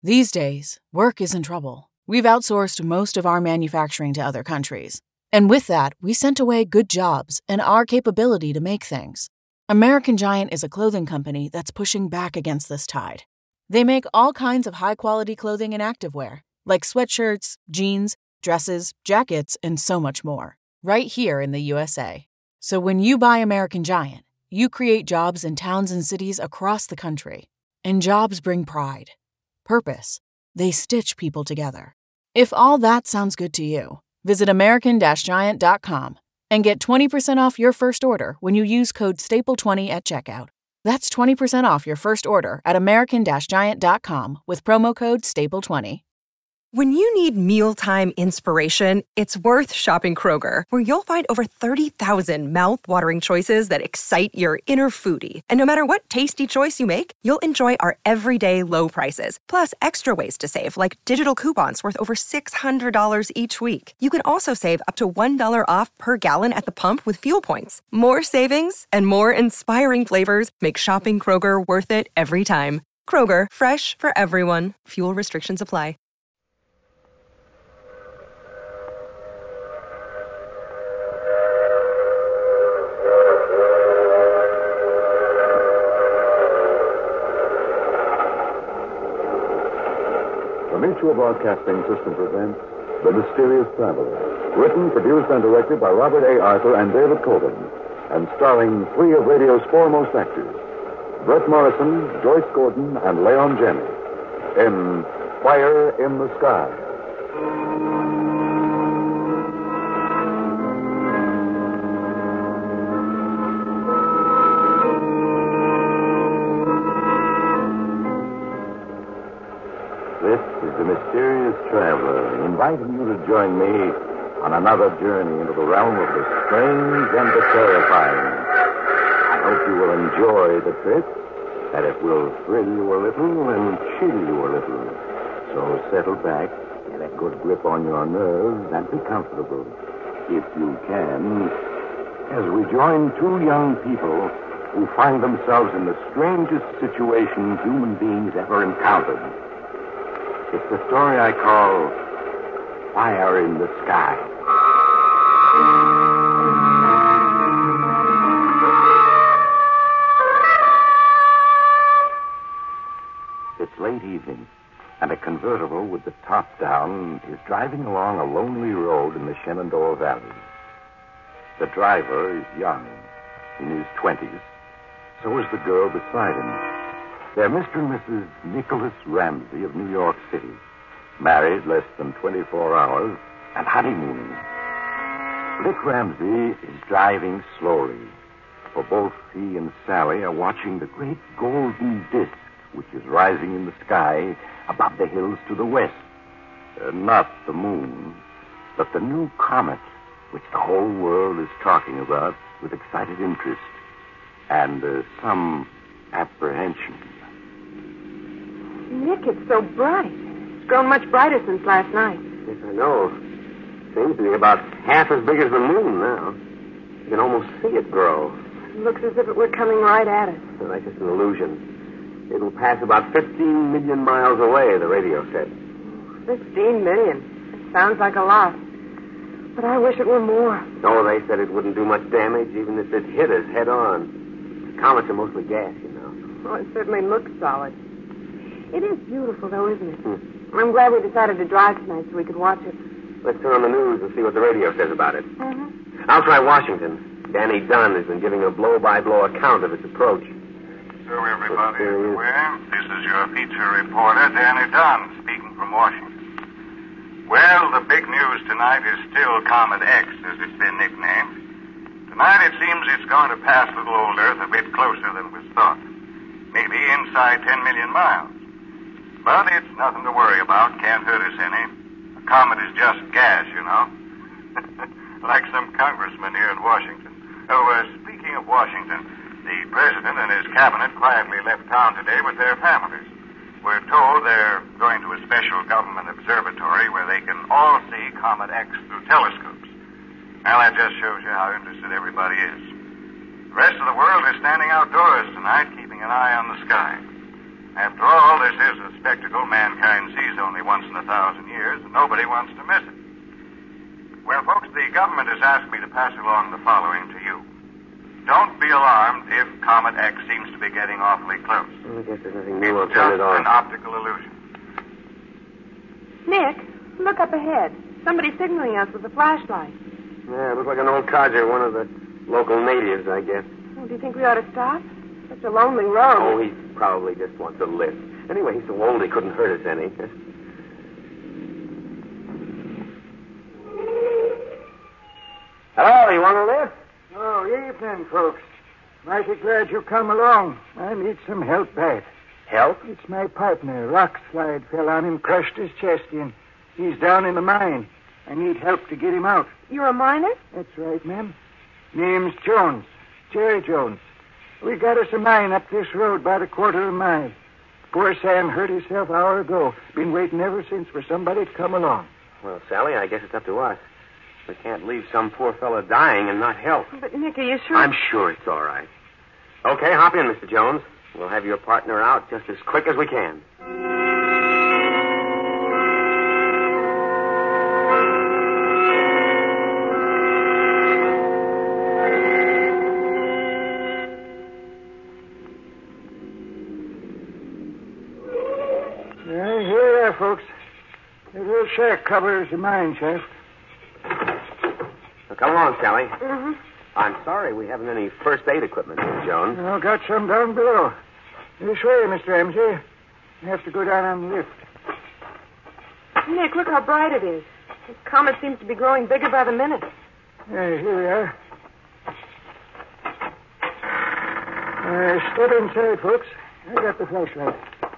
These days, work is in trouble. We've outsourced most of our manufacturing to other countries. And with that, we sent away good jobs and our capability to make things. American Giant is a clothing company that's pushing back against this tide. They make all kinds of high-quality clothing and activewear, like sweatshirts, jeans, dresses, jackets, and so much more, right here in the USA. So when you buy American Giant, you create jobs in towns and cities across the country. And jobs bring pride, purpose. They stitch people together. If all that sounds good to you, visit American-Giant.com and get 20% off your first order when you use code STAPLE20 at checkout. That's 20% off your first order at American-Giant.com with promo code STAPLE20. When you need mealtime inspiration, it's worth shopping Kroger, where you'll find over 30,000 mouth-watering choices that excite your inner foodie. And no matter what tasty choice you make, you'll enjoy our everyday low prices, plus extra ways to save, like digital coupons worth over $600 each week. You can also save up to $1 off per gallon at the pump with fuel points. More savings and more inspiring flavors make shopping Kroger worth it every time. Kroger, fresh for everyone. Fuel restrictions apply. Mutual Broadcasting System presents The Mysterious Traveler, written, produced, and directed by Robert A. Arthur and David Coben, and starring three of radio's foremost actors, Bret Morrison, Joyce Gordon, and Leon Jenney, in Fire in the Sky. This is the Mysterious Traveler, inviting you to join me on another journey into the realm of the strange and the terrifying. I hope you will enjoy the trip, that it will thrill you a little and chill you a little. So settle back, get a good grip on your nerves, and be comfortable, if you can, as we join two young people who find themselves in the strangest situation human beings ever encountered. It's the story I call Fire in the Sky. It's late evening, and a convertible with the top down is driving along a lonely road in the Shenandoah Valley. The driver is young, in his 20s. So is the girl beside him. They're Mr. and Mrs. Nicholas Ramsey of New York City, married less than 24 hours and honeymooning. Nick Ramsey is driving slowly, for both he and Sally are watching the great golden disk which is rising in the sky above the hills to the west. Not the moon, but the new comet which the whole world is talking about with excited interest and some apprehension. Nick, it's so bright. It's grown much brighter since last night. Yes, I know. Seems to be about half as big as the moon now. You can almost see it grow. It looks as if it were coming right at us. So that's just an illusion. It'll pass about 15 million miles away, the radio said. 15 million. It sounds like a lot. But I wish it were more. No, they said it wouldn't do much damage, even if it hit us head on. Comets are mostly gas, you know. Oh, it certainly looks solid. It is beautiful, though, isn't it? I'm glad we decided to drive tonight so we could watch it. Let's turn on the news and see what the radio says about it. Mm-hmm. I'll try Washington. Danny Dunn has been giving a blow-by-blow account of its approach. So everybody is aware, this is your feature reporter, Danny Dunn, speaking from Washington. Well, the big news tonight is still Comet X, as it's been nicknamed. Tonight it seems it's going to pass little old Earth a bit closer than was thought. Maybe inside 10 million miles. But it's nothing to worry about. Can't hurt us any. A comet is just gas, you know. Like some congressman here in Washington. Oh, speaking of Washington, the president and his cabinet quietly left town today with their families. We're told they're going to a special government observatory where they can all see Comet X through telescopes. Well, that just shows you how interested everybody is. The rest of the world is standing outdoors tonight, keeping an eye on the sky. After all, this is a spectacle mankind sees only once in 1,000 years, and nobody wants to miss it. Well, folks, the government has asked me to pass along the following to you. Don't be alarmed if Comet X seems to be getting awfully close. I guess there's nothing new. We'll It's turn just it on. an optical illusion. Nick, look up ahead. Somebody's signaling us with a flashlight. Yeah, it looks like an old codger, one of the local natives, I guess. Oh, do you think we ought to stop? Such a lonely road. Oh, he probably just wants a lift. Anyway, he's so old he couldn't hurt us any. Hello, you want a lift? Oh, evening, folks. Mighty glad you come along. I need some help bad. Help? It's my partner. Rock slide fell on him, crushed his chest in. He's down in the mine. I need help to get him out. You're a miner? That's right, ma'am. Name's Jones. Jerry Jones. We got us a mine up this road about a quarter of a mile. Poor Sam hurt himself an hour ago. Been waiting ever since for somebody to come along. Well, Sally, I guess it's up to us. We can't leave some poor fellow dying and not help. But, Nick, are you sure? I'm sure it's all right. Okay, hop in, Mr. Jones. We'll have your partner out just as quick as we can. Yeah, here we are, folks. The little shack covers the mine shaft. Now, come along, Sally. Mm-hmm. I'm sorry we haven't any first aid equipment, Mr. Jones. Oh, got some down below. This way, Mr. Ramsey. You have to go down on the lift. Nick, look how bright it is. This comet seems to be growing bigger by the minute. Yeah, here we are. Step inside, folks. I got the flashlight.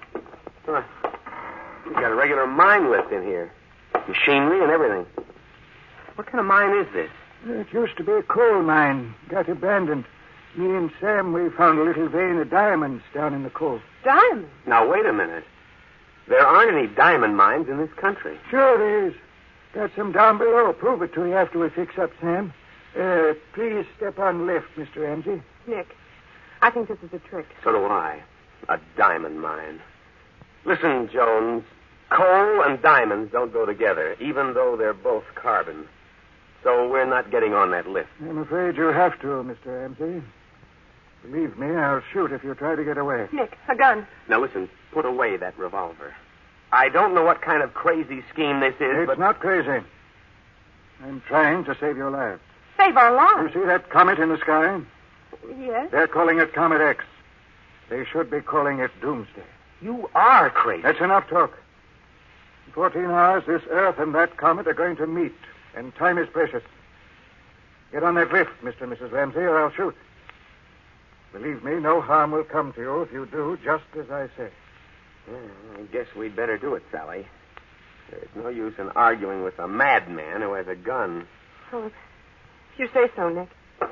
We've got a regular mine lift in here. Machinery and everything. What kind of mine is this? It used to be a coal mine. Got abandoned. Me and Sam, we found a little vein of diamonds down in the coal. Diamonds? Now, wait a minute. There aren't any diamond mines in this country. Sure there is. Got some down below. Prove it to you after we fix up, Sam. Please step on the lift, Mr. Ramsey. Nick, I think this is a trick. So do I. A diamond mine. Listen, Jones. Coal and diamonds don't go together, even though they're both carbon. So we're not getting on that lift. I'm afraid you have to, Mr. Ramsey. Believe me, I'll shoot if you try to get away. Nick, a gun. Now, listen. Put away that revolver. I don't know what kind of crazy scheme this is, It's but... not crazy. I'm trying to save your lives. Save our You lives. see that comet in the sky? Yes? They're calling it Comet X. They should be calling it Doomsday. You are crazy. That's enough talk. In 14 hours, this Earth and that comet are going to meet, and time is precious. Get on that lift, Mr. and Mrs. Ramsey, or I'll shoot. Believe me, no harm will come to you if you do just as I say. Well, I guess we'd better do it, Sally. There's no use in arguing with a madman who has a gun. Oh, if you say so, Nick.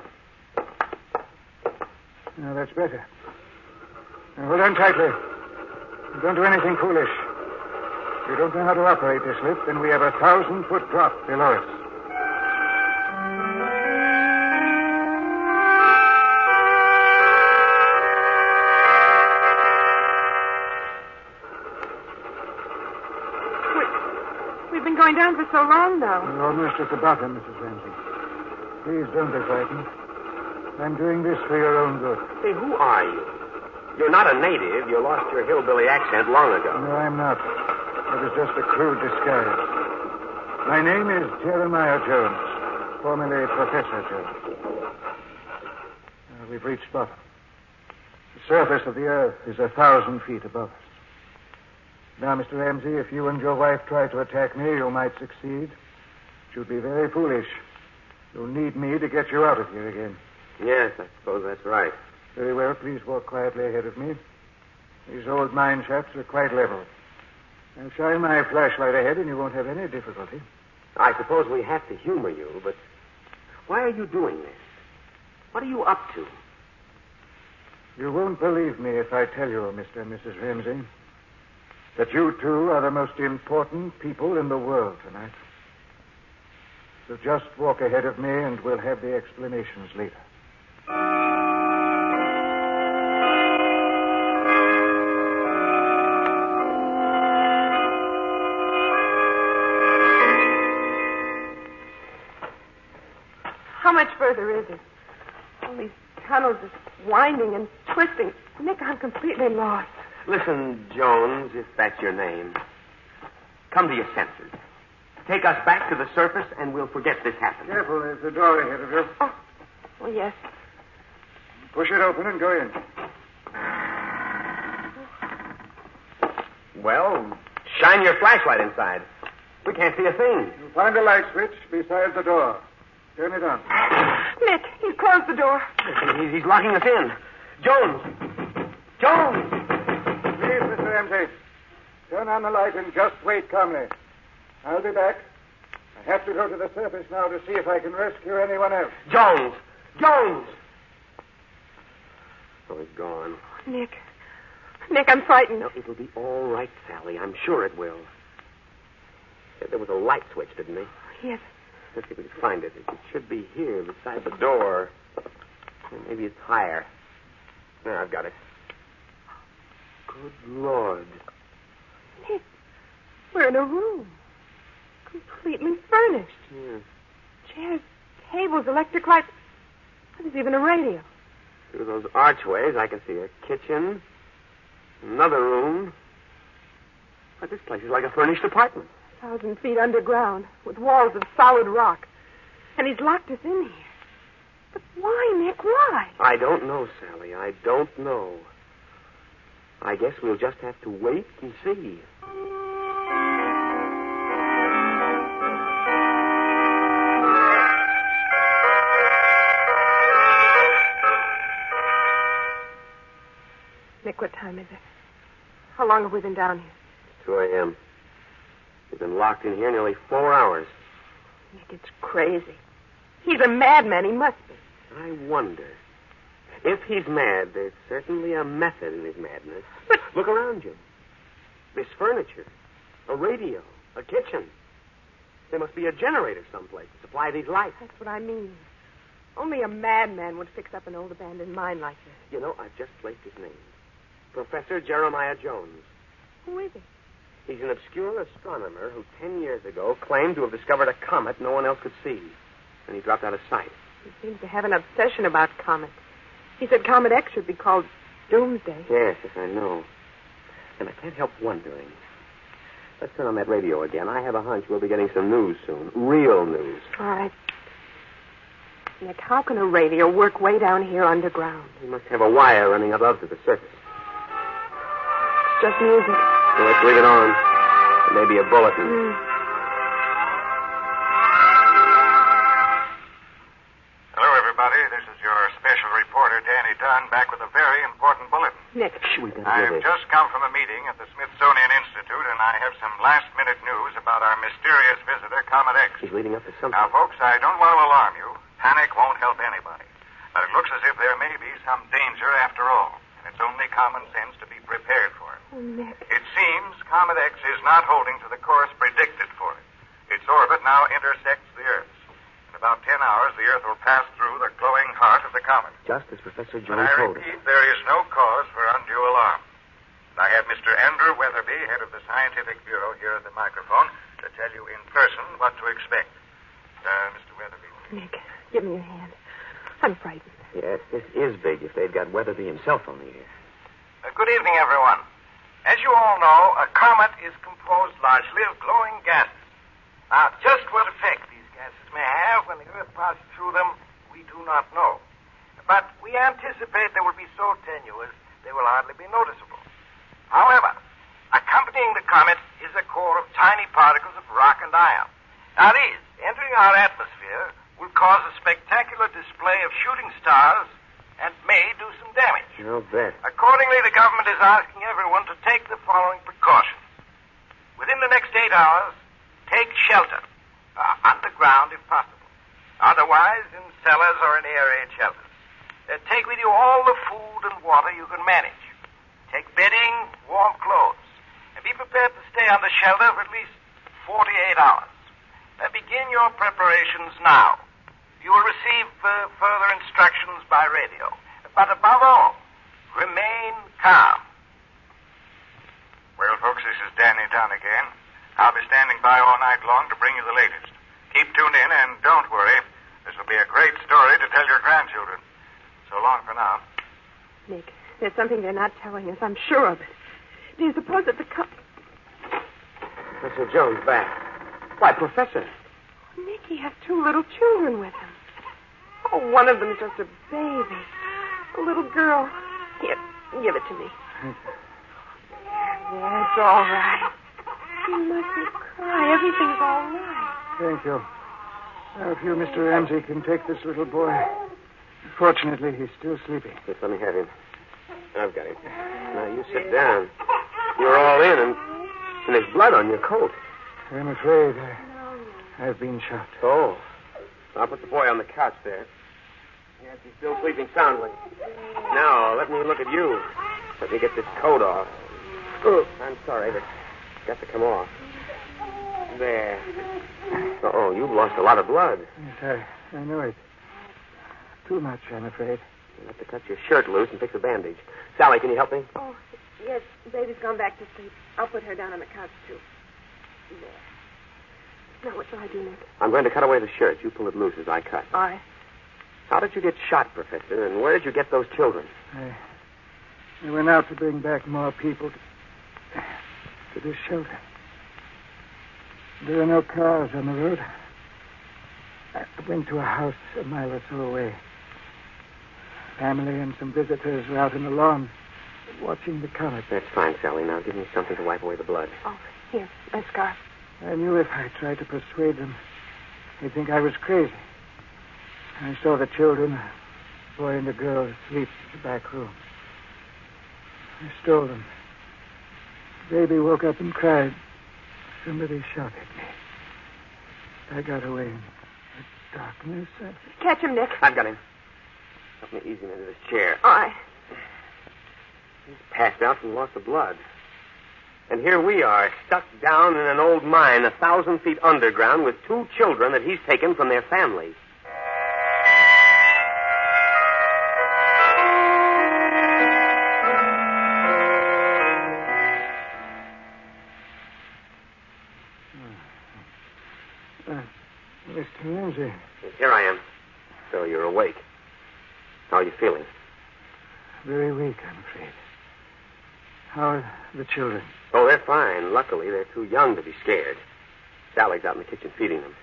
Now, that's better. Now, hold on tightly. Don't do anything foolish. If you don't know how to operate this lift, then we have a 1,000-foot drop below us. We've been going down for so long now. We're almost at the bottom, Mrs. Ramsey. Please don't be frightened. I'm doing this for your own good. Say, who are you? You're not a native. You lost your hillbilly accent long ago. No, I'm not. It was just a crude disguise. My name is Jeremiah Jones, formerly Professor Jones. We've reached bottom. The surface of the Earth is 1,000 feet above us. Now, Mr. Ramsey, if you and your wife try to attack me, you might succeed. It would be very foolish. You'll need me to get you out of here again. Yes, I suppose that's right. Very well. Please walk quietly ahead of me. These old mine shafts are quite level. I'll shine my flashlight ahead, and you won't have any difficulty. I suppose we have to humor you, but why are you doing this? What are you up to? You won't believe me if I tell you, Mr. and Mrs. Ramsey, that you two are the most important people in the world tonight. So just walk ahead of me, and we'll have the explanations later. much further is it? All these tunnels are winding and twisting. Nick, I'm completely lost. Listen, Jones, if that's your name. Come to your senses. Take us back to the surface, and we'll forget this happened. Careful, there's a door ahead of you. Oh, yes. Push it open and go in. Well, shine your flashlight inside. We can't see a thing. You'll find a light switch beside the door. Turn it on. Nick, he's closed the door. He's locking us in. Jones! Jones! Please, Mr. Ramsey. Turn on the light and just wait calmly. I'll be back. I have to go to the surface now to see if I can rescue anyone else. Jones! Jones! Oh, he's gone. Nick, I'm frightened. No, it'll be all right, Sally. I'm sure it will. There was a light switch, didn't he? Yes. Let's see if we can find it. It should be here beside the door. Maybe it's higher. There, I've got it. Good Lord. Nick, we're in a room. Completely furnished. Yeah. Chairs, tables, electric lights. There's even a radio. Through those archways, I can see a kitchen, another room. But this place is like a furnished apartment. 1,000 feet underground, with walls of solid rock. And he's locked us in here. But why, Nick, why? I don't know, Sally. I don't know. I guess we'll just have to wait and see. Nick, what time is it? How long have we been down here? 2 a.m. We've been locked in here nearly 4 hours. Nick, it's crazy. He's a madman. He must be. I wonder. If he's mad, there's certainly a method in his madness. But look around you. This furniture, a radio, a kitchen. There must be a generator someplace to supply these lights. That's what I mean. Only a madman would fix up an old abandoned mine like this. You know, I've just placed his name. Professor Jeremiah Jones. Who is he? He's an obscure astronomer who 10 years ago claimed to have discovered a comet no one else could see. And he dropped out of sight. He seems to have an obsession about comets. He said Comet X should be called Doomsday. Yes, I know. And I can't help wondering. Let's turn on that radio again. I have a hunch we'll be getting some news soon. Real news. All right. Nick, how can a radio work way down here underground? We must have a wire running above to the surface. It's just music. So let's leave it on. There may be a bulletin. Hello, everybody. This is your special reporter, Danny Dunn, back with a very important bulletin. Nick. I've just come from a meeting at the Smithsonian Institute, and I have some last-minute news about our mysterious visitor, Comet X. He's leading up to something. Now, folks, I don't want to alarm you. Panic won't help anybody. But it looks as if there may be some danger after all, and it's only common sense to be prepared for it. Oh, Nick. It seems Comet X is not holding to the course predicted for it. Its orbit now intersects the Earth's. In about 10 hours, the Earth will pass through the glowing heart of the comet. Just as Professor But Jones I told us. repeat, there is no cause for undue alarm. And I have Mr. Andrew Weatherby, head of the Scientific Bureau, here at the microphone to tell you in person what to expect. Mr. Weatherby. Nick, give me your hand. I'm frightened. Yes, this is big if they'd got Weatherby himself on the air. Good evening, everyone. As you all know, a comet is composed largely of glowing gases. Now, just what effect these gases may have when the Earth passes through them, we do not know. But we anticipate they will be so tenuous they will hardly be noticeable. However, accompanying the comet is a core of tiny particles of rock and iron. Now, these, entering our atmosphere, will cause a spectacular display of shooting stars and may do some damage. I'll bet. Accordingly, the government is asking everyone to take the following precautions. Within the next 8 hours, take shelter. Underground, if possible. Otherwise, in cellars or in air-raid shelters. Take with you all the food and water you can manage. Take bedding, warm clothes. And be prepared to stay under shelter for at least 48 hours. Begin your preparations now. You will receive further instructions by radio. But above all, remain calm. Well, folks, this is Danny Dunn again. I'll be standing by all night long to bring you the latest. Keep tuned in, and don't worry. This will be a great story to tell your grandchildren. So long for now. Nick, there's something they're not telling us. I'm sure of it. Do you suppose that the Professor Jones back. Why, Professor. Nick, he has 2 little children with him. Oh, one of them's just a baby. A little girl. Here, give it to me. Yeah, it's all right. You mustn't cry. Everything's all right. Thank you. Now, if you, Mr. Ramsey, can take this little boy. Fortunately, he's still sleeping. Yes, let me have him. I've got him. Now, you sit down. You're all in, and there's blood on your coat. I'm afraid I've been shot. Oh. I'll put the boy on the couch there. Yes, he's still sleeping soundly. Now, let me look at you. Let me get this coat off. Oh, I'm sorry, but it's got to come off. There. Oh, you've lost a lot of blood. Yes, I know it. Too much, I'm afraid. You'll have to cut your shirt loose and fix a bandage. Sally, can you help me? Oh, yes. Baby's gone back to sleep. I'll put her down on the couch, too. There. Now, what shall I do, Nick? I'm going to cut away the shirt. You pull it loose as I cut. All right. How did you get shot, Professor, and where did you get those children? I went out to bring back more people to this shelter. There are no cars on the road. I went to a house a mile or so away. Family and some visitors were out on the lawn watching the comet. That's fine, Sally. Now give me something to wipe away the blood. Oh, here, my scarf. I knew if I tried to persuade them, they'd think I was crazy. I saw the children, a boy and a girl, asleep in the back room. I stole them. The baby woke up and cried. Somebody shot at me. I got away in the darkness. Catch him, Nick. I've got him. Help me ease him into this chair. All right. He's passed out from loss of blood. And here we are, stuck down in an old mine 1,000 feet underground with 2 children that he's taken from their families. Mr. Ramsey. Here I am. So you're awake. How are you feeling? Very weak, I'm afraid. How are the children? Oh, they're fine. Luckily, they're too young to be scared. Sally's out in the kitchen feeding them.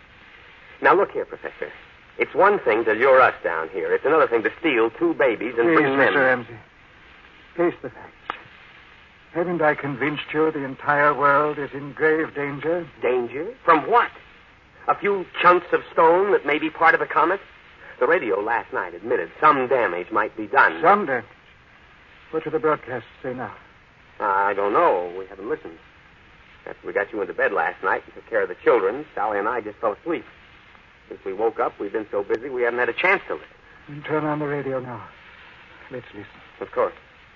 Now, look here, Professor. It's one thing to lure us down here. It's another thing to steal 2 babies and Please, bring them. Mr. Ramsey. Face the facts. Haven't I convinced you the entire world is in grave danger? Danger? From what? A few chunks of stone that may be part of a comet? The radio last night admitted some damage might be done. Some damage? What do the broadcasts say now? I don't know. We haven't listened. After we got you into bed last night and took care of the children, Sally and I just fell asleep. Since we woke up, we've been so busy we haven't had a chance to listen. Then turn on the radio now. Let's listen. Of course.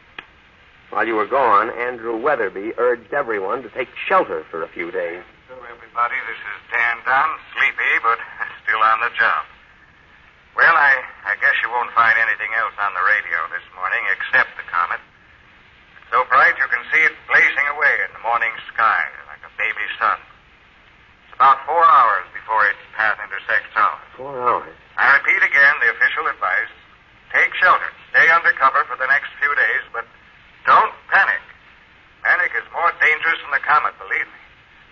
While you were gone, Andrew Weatherby urged everyone to take shelter for a few days. Hello, everybody. This is Dan Dunn, sleepy, but still on the job. Well, I guess you won't find anything else on the radio this morning except the comet. It's so bright you can see it blazing away in the morning sky like a baby sun. It's about 4 hours before its path intersects ours. 4 hours? I repeat again the official advice. Take shelter. Stay under cover for the next few days, but don't panic. Panic is more dangerous than the comet, believe me.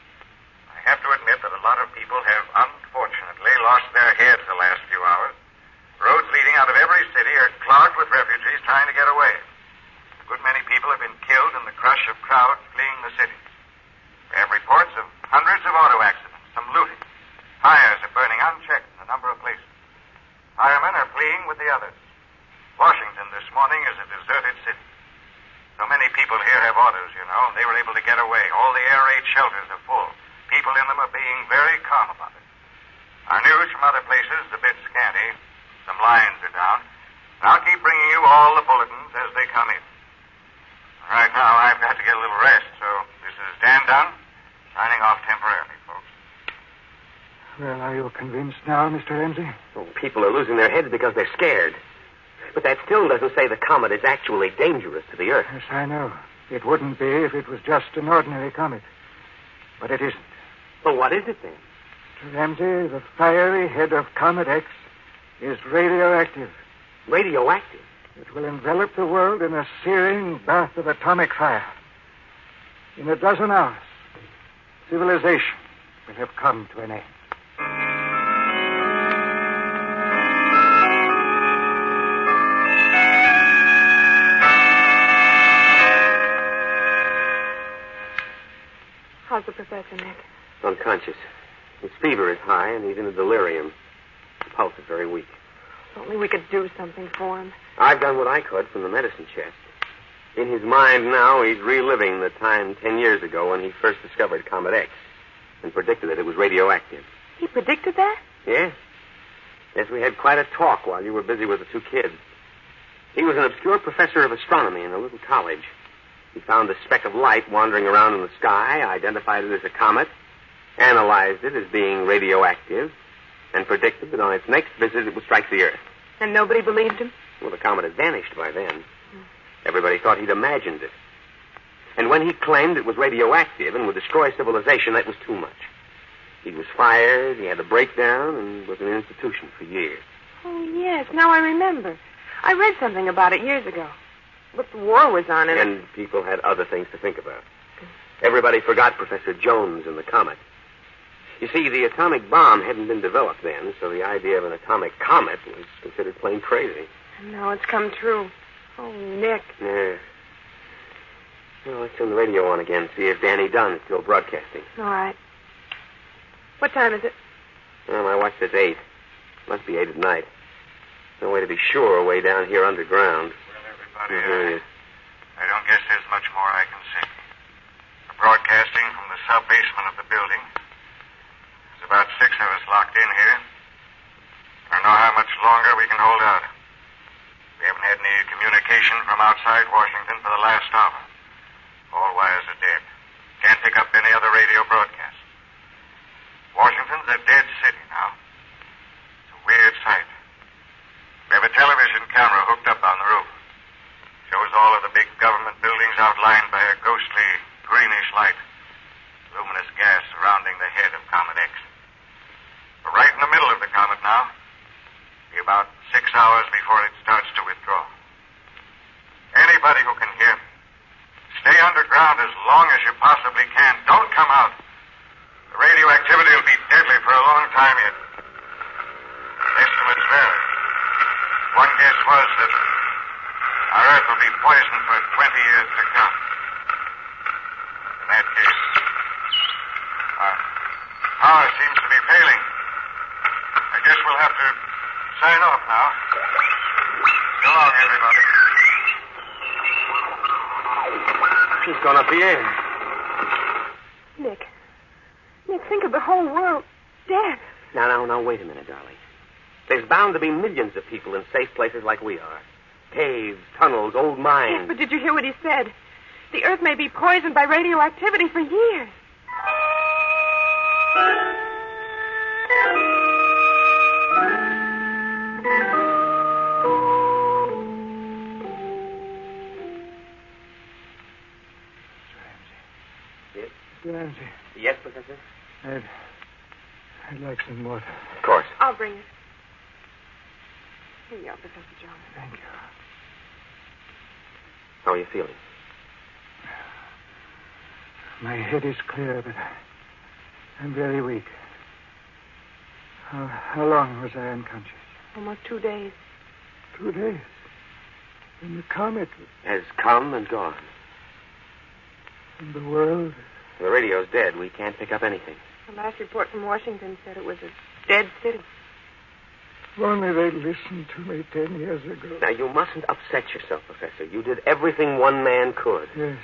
I have to admit that a lot of people have unfortunately lost their heads the last few hours. Roads leading out of every city are clogged with refugees trying to get away. A good many people have been killed in the crush of crowds fleeing the cities. We have reports of hundreds of auto accidents, some looting. Fires are burning unchecked in a number of places. Firemen are fleeing with the others. Washington this morning is a deserted city. So many people here have autos, you know, and they were able to get away. All the air raid shelters are full. People in them are being very calm about it. Our news from other places is a bit scanty. Some lines are down. And I'll keep bringing you all the bulletins as they come in. Right now, I've got to get a little rest, so this is Dan Dunn, signing off temporarily, folks. Well, are you convinced now, Mr. Ramsey? Oh, people are losing their heads because they're scared. But that still doesn't say the comet is actually dangerous to the Earth. Yes, I know. It wouldn't be if it was just an ordinary comet. But it isn't. Well, what is it then? Mr. Ramsey, the fiery head of Comet X is radioactive. Radioactive? It will envelop the world in a searing bath of atomic fire. In a dozen hours, civilization will have come to an end. How's the professor, Nick? Unconscious. His fever is high, and he's in a delirium. His pulse is very weak. If only we could do something for him. I've done what I could from the medicine chest. In his mind now, he's reliving the time 10 years ago when he first discovered Comet X and predicted that it was radioactive. He predicted that? Yes. Yes, we had quite a talk while you were busy with the two kids. He was an obscure professor of astronomy in a little college. He found a speck of light wandering around in the sky, identified it as a comet, analyzed it as being radioactive, and predicted that on its next visit it would strike the Earth. And nobody believed him? Well, the comet had vanished by then. Everybody thought he'd imagined it. And when he claimed it was radioactive and would destroy civilization, that was too much. He was fired, he had a breakdown, and was in an institution for years. Oh, yes. Now I remember. I read something about it years ago. But the war was on, and people had other things to think about. Everybody forgot Professor Jones and the comet. You see, the atomic bomb hadn't been developed then, so the idea of an atomic comet was considered plain crazy. And now it's come true. Oh, Nick. Yeah. Well, let's turn the radio on again, see if Danny Dunn is still broadcasting. All right. What time is it? Well, my watch says 8. Must be 8 at night. No way to be sure way down here underground. Well, everybody, I don't guess there's much more I can say. We're broadcasting from the sub-basement of the building. There's about 6 of us locked in here. I don't know how much longer we can hold out. We haven't had any communication from outside Washington for the last hour. All wires are dead. Can't pick up any other radio broadcast. Washington's a dead city now. It's a weird sight. We have a television camera hooked up on the roof. Shows all of the big government buildings outlined by a ghostly, greenish light. Luminous gas surrounding the head of Comet X. We're right in the middle of the comet now. Be about 6 hours before it starts to withdraw. Anybody who can hear me, stay underground as long as you possibly can. Don't come out. The radioactivity will be deadly for a long time yet. Estimates vary. One guess was that our Earth will be poisoned for 20 years to come. In that case, our power seems to be failing. I guess we'll have to sign off now. So long, everybody. She's gone up the air. Nick, think of the whole world dead. Now, wait a minute, darling. There's bound to be millions of people in safe places like we are. Caves, tunnels, old mines. Yes, but did you hear what he said? The Earth may be poisoned by radioactivity for years. Yes? Mr. Ramsey. Yes, Professor? I'd like some water. Of course. I'll bring it. Here you are, Professor Jones. Thank you. How are you feeling? My head is clear, but I'm very weak. How long was I unconscious? Almost 2 days. 2 days. And the comet has come and gone. And the world? The radio's dead. We can't pick up anything. The last report from Washington said it was a dead city. If only they'd listened to me 10 years ago. Now, you mustn't upset yourself, Professor. You did everything one man could. Yes.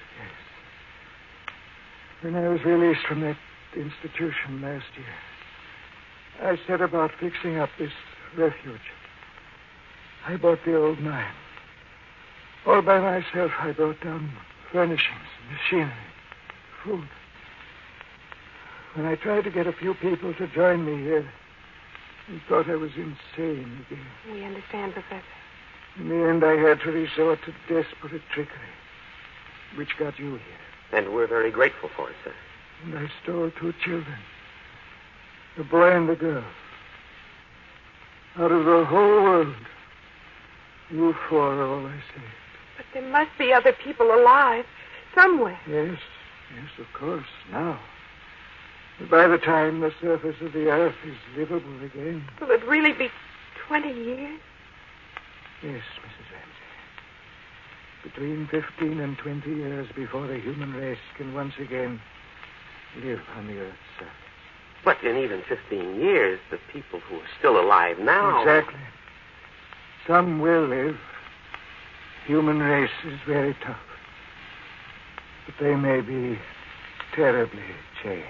When I was released from that institution last year, I set about fixing up this refuge. I bought the old mine. All by myself, I brought down furnishings, machinery, food. When I tried to get a few people to join me here, they thought I was insane again. We understand, Professor. In the end, I had to resort to desperate trickery, which got you here. And we're very grateful for it, sir. And I stole 2 children. The boy and the girl. Out of the whole world, you four are all I saved. But there must be other people alive somewhere. Yes, of course, now. But by the time the surface of the earth is livable again. Will it really be 20 years? Yes, Mrs. Ramsey. Between 15 and 20 years before the human race can once again live on the earth's surface. But in even 15 years, the people who are still alive now... Exactly. Some will live. Human race is very tough. But they may be terribly changed.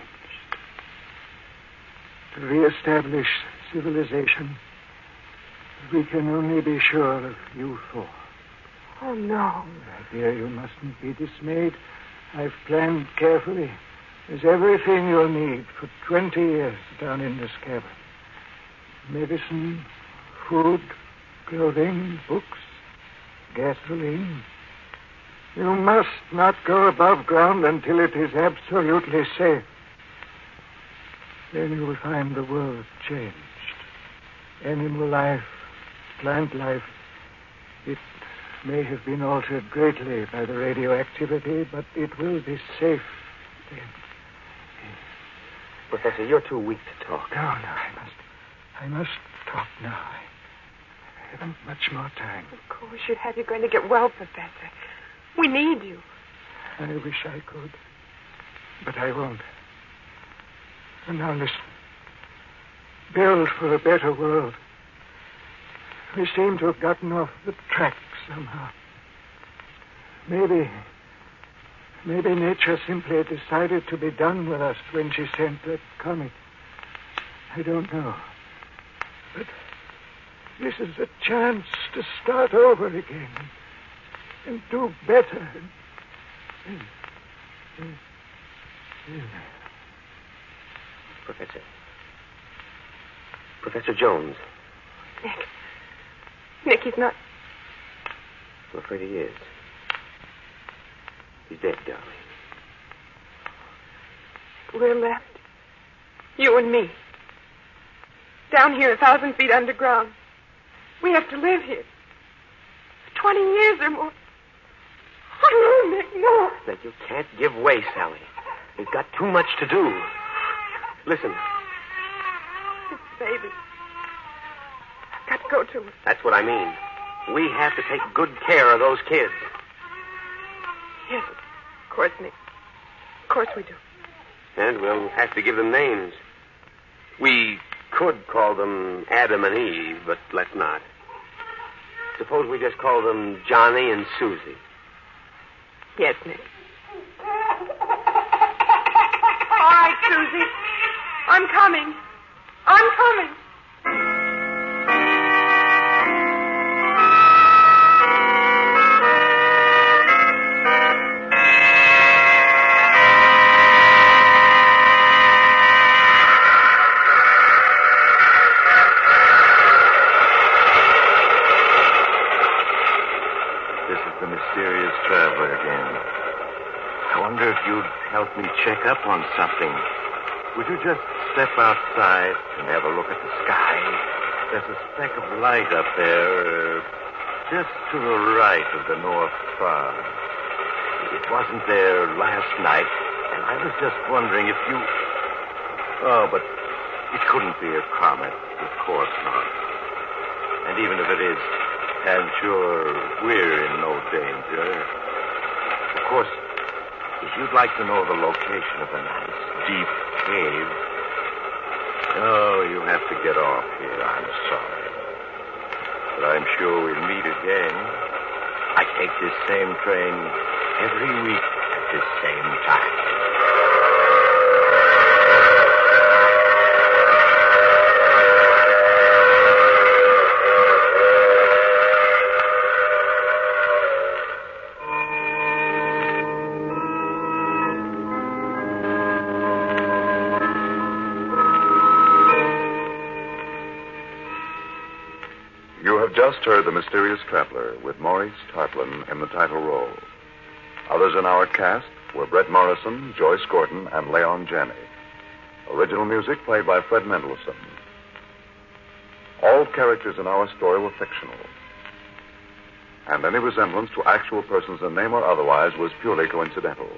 To reestablish civilization, we can only be sure of you four. Oh, no. My dear, you mustn't be dismayed. I've planned carefully. There's everything you'll need for 20 years down in this cabin. Medicine, food, clothing, books, gasoline. You must not go above ground until it is absolutely safe. Then you will find the world changed. Animal life, plant life, it may have been altered greatly by the radioactivity, but it will be safe then. Professor, you're too weak to talk. No, I must talk now. I haven't much more time. Of course, you have. You're going to get well, Professor. We need you. I wish I could, but I won't. And now listen. Build for a better world. We seem to have gotten off the track somehow. Maybe nature simply decided to be done with us when she sent that comet. I don't know. But this is a chance to start over again and do better. Professor Jones. Nick, he's not... I'm afraid he is. He's dead, darling. We're left. You and me. Down here 1,000 feet underground. We have to live here. 20 years or more. Oh, no, Nick, no. Now, you can't give way, Sally. We've got too much to do. Listen. It's baby. I've got to go to him. That's what I mean. We have to take good care of those kids. Yes, of course, Nick. Of course we do. And we'll have to give them names. We could call them Adam and Eve, but let's not. Suppose we just call them Johnny and Susie. Yes, Nick. All right, Susie. I'm coming. I'm coming. Traveler again. I wonder if you'd help me check up on something. Would you just step outside and have a look at the sky? There's a speck of light up there, just to the right of the North Star. It wasn't there last night, and I was just wondering if you... Oh, but it couldn't be a comet. Of course not. And even if it is, I'm sure we're in no danger. Of course, if you'd like to know the location of a nice, deep cave... Oh, you have to get off here. I'm sorry. But I'm sure we'll meet again. I take this same train every week at this same time. Just heard The Mysterious Traveler with Maurice Tarplin in the title role. Others in our cast were Brett Morrison, Joyce Gordon, and Leon Janney. Original music played by Fred Mendelssohn. All characters in our story were fictional, and any resemblance to actual persons in name or otherwise was purely coincidental.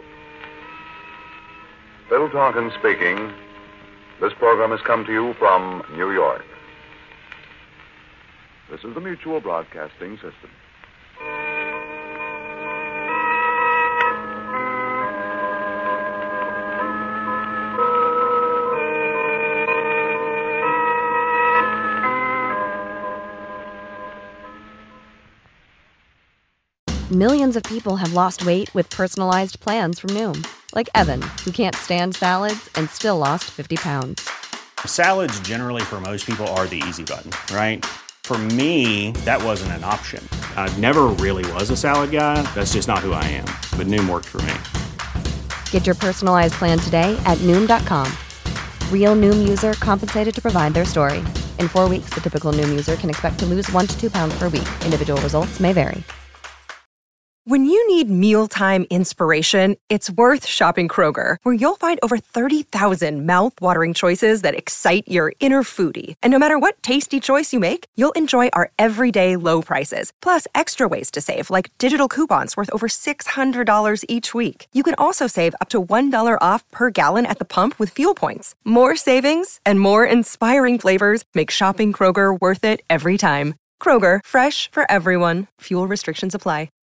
Bill Taunton speaking. This program has come to you from New York. This is the Mutual Broadcasting System. Millions of people have lost weight with personalized plans from Noom. Like Evan, who can't stand salads and still lost 50 pounds. Salads generally for most people are the easy button, right? For me, that wasn't an option. I never really was a salad guy. That's just not who I am. But Noom worked for me. Get your personalized plan today at Noom.com. Real Noom user compensated to provide their story. In 4 weeks, the typical Noom user can expect to lose 1 to 2 pounds per week. Individual results may vary. When you need mealtime inspiration, it's worth shopping Kroger, where you'll find over 30,000 mouth-watering choices that excite your inner foodie. And no matter what tasty choice you make, you'll enjoy our everyday low prices, plus extra ways to save, like digital coupons worth over $600 each week. You can also save up to $1 off per gallon at the pump with fuel points. More savings and more inspiring flavors make shopping Kroger worth it every time. Kroger, fresh for everyone. Fuel restrictions apply.